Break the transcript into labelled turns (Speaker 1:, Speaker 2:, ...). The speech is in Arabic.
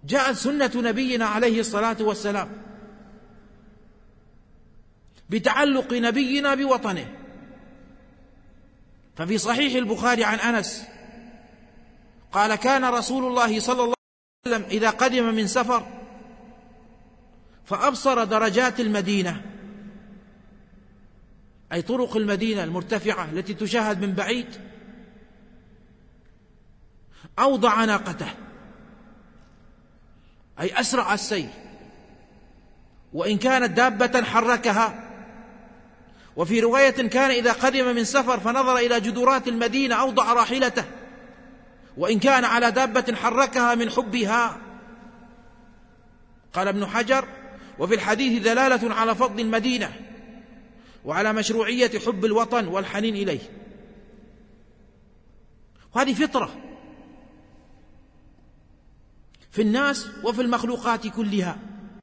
Speaker 1: جاءت سنة نبينا عليه الصلاة والسلام بتعلق نبينا بوطنه. ففي صحيح البخاري عن أنس قال: كان رسول الله صلى الله عليه وسلم إذا قدم من سفر فأبصر درجات المدينة، أي طرق المدينة المرتفعة التي تشاهد من بعيد، أوضع ناقته، أي أسرع السير، وإن كانت دابة حركها. وفي رواية: كان إذا قدم من سفر فنظر إلى جدرات المدينة أوضع راحلته، وإن كان على دابة حركها من حبها. قال ابن حجر: وفي الحديث دلالة على فضل المدينة وعلى مشروعية حب الوطن والحنين إليه. وهذه فطرة في الناس وفي المخلوقات كلها.